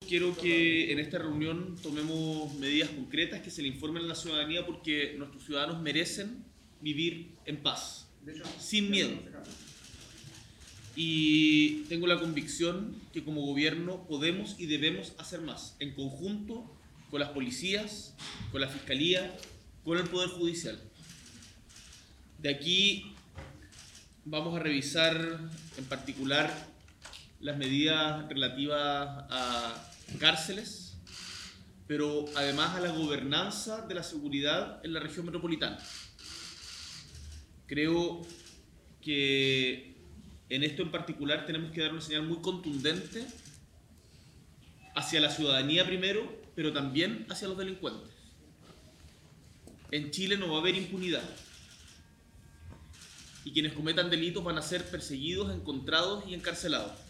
quiero que en esta reunión tomemos medidas concretas que se le informen a la ciudadanía porque nuestros ciudadanos merecen vivir en paz, sin miedo. Y tengo la convicción que como gobierno podemos y debemos hacer más, en conjunto con las policías, con la Fiscalía, con el Poder Judicial. De aquí vamos a revisar en particular las medidas relativas a cárceles, pero además a la gobernanza de la seguridad en la región metropolitana. Creo que en esto en particular tenemos que dar una señal muy contundente hacia la ciudadanía primero, pero también hacia los delincuentes. En Chile no va a haber impunidad y quienes cometan delitos van a ser perseguidos, encontrados y encarcelados.